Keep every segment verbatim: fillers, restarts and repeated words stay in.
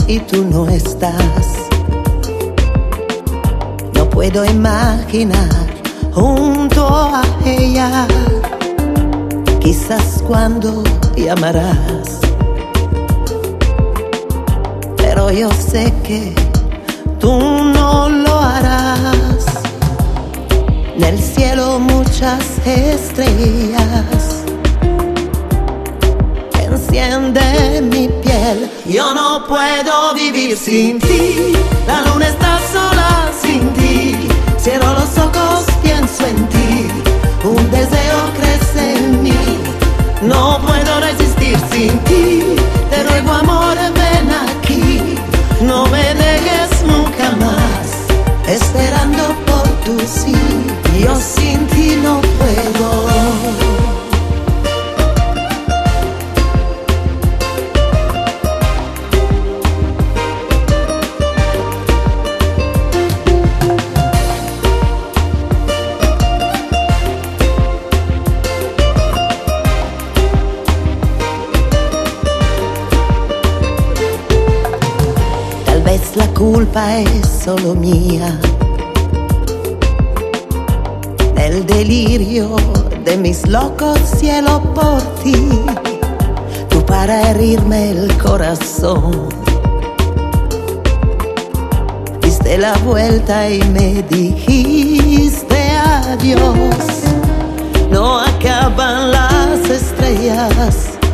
y tú no estás. No puedo imaginar junto a ella. Quizás cuando llamarás, pero yo sé que tú no lo harás. En el cielo muchas estrellas enciende mi piel. Yo no puedo vivir sin ti. La luna está sola sin ti. Cierro los ojos, pienso en ti. Un deseo crece en mí. No puedo resistir sin ti. Te ruego, amor, ven aquí. No me dejes nunca más, esperando por tu sí. Yo sin ti no puedo. La culpa es solo mía, el delirio de mis locos cielos por ti. Tú para herirme el corazón diste la vuelta y me dijiste adiós. No acaban las estrellas,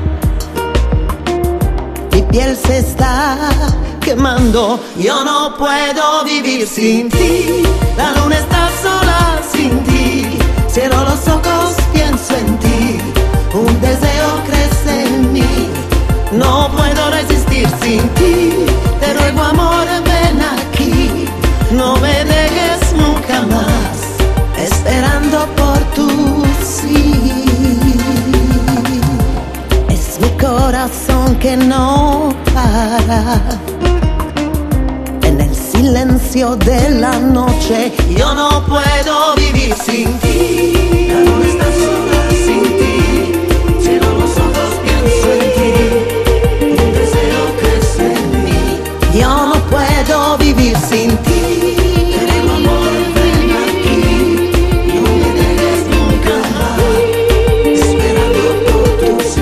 mi piel se está quemando. Yo no puedo vivir sin ti. La luna está sola sin ti. Cierro los ojos, pienso en ti. Un deseo crece en mí. No puedo resistir sin ti. Te ruego, amor, ven aquí. No me dejes nunca más, esperando por tu sí. Es mi corazón que no para. En el silencio de la noche yo no puedo vivir sin ti. La luna está sola sin ti. Cierro los ojos, pienso en ti. Un deseo crece en mí. Yo no puedo vivir sin ti. Querido amor, ven aquí. No me dejes nunca más, esperando por tu sí.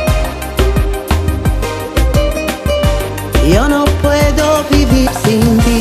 Yo no puedo vivir sin ti.